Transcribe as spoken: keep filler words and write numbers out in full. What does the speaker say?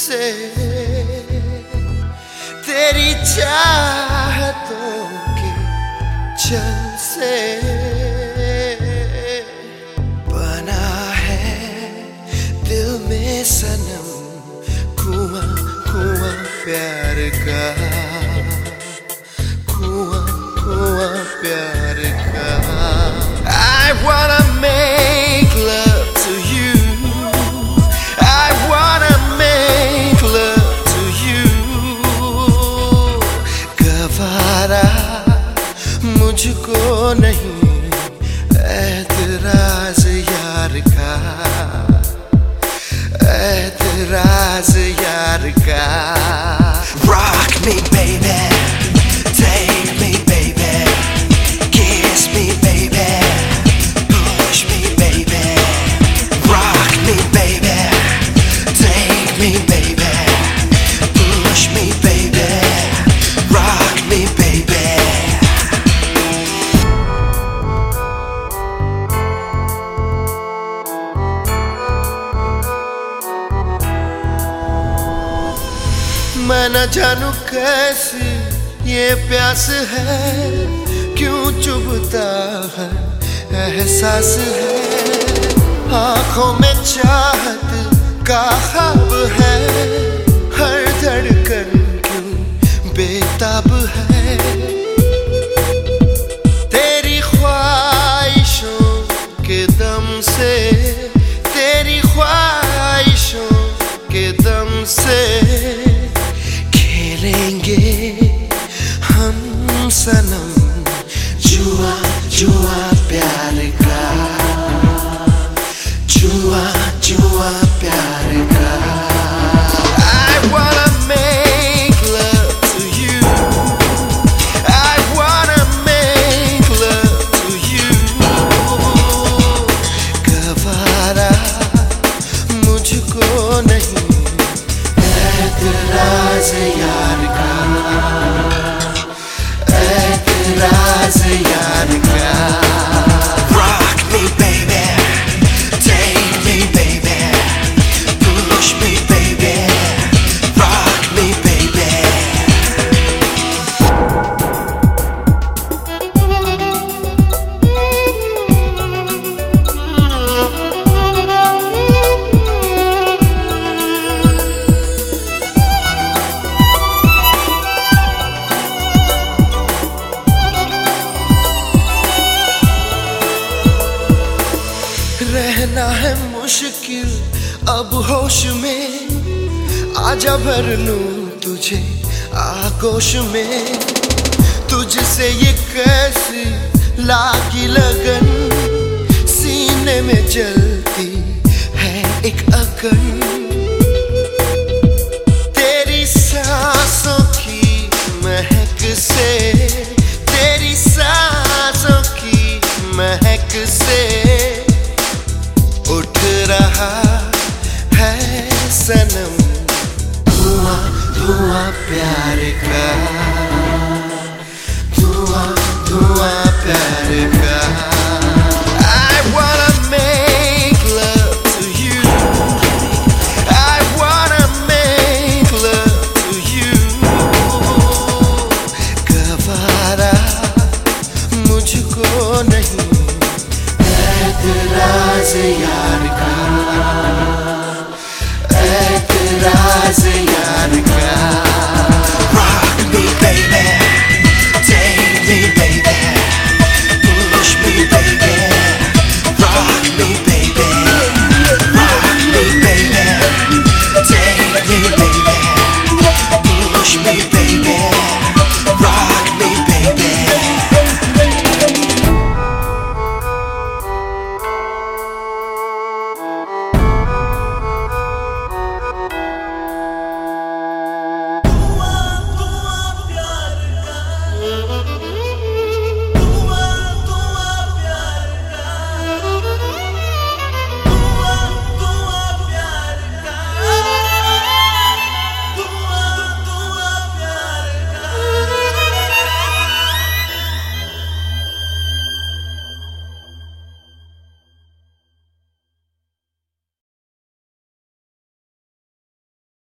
से तेरी चाहतों के जल से बना है दिल में सनम कुआं कुआं प्यार का, कुआं कुआं प्यार का। I wanna make love to you, I wanna make love to you। गवारा मुझको नहीं ऐतराज यार का, ऐतराज यार का। Rock me baby, take me baby, kiss me baby, push me baby, rock me baby, take me baby, push me baby, rock me baby। मैं न जानू कैसी ये प्यास है, क्यों चुभता है एहसास है। आँखों में चाहत का ख्वाब है, हर धड़कन क्यों बेताब है। तेरी ख्वाहिशों के दम से, तेरी ख्वाहिशों के दम से खेलेंगे हम सनम जुआ जुआ प्यार का, जुआ जुआ प्यार का। I wanna make love to you, I wanna make love to you। गवारा मुझको नहीं ऐतराज यार का, ऐतराज यार का। Rock me baby, take me baby, push me baby, rock me baby। रहना है मुश्किल अब होश में, आजा भर लूं तुझे आगोश में। तुझसे ये कैसी लागी लगन, सीने में जलती है एक अगन। तेरी सांसों की महक से, तेरी सांसों की महक से उठ रहा है सनम धुआं धुआं प्यार का, धुआं धुआं प्यार का।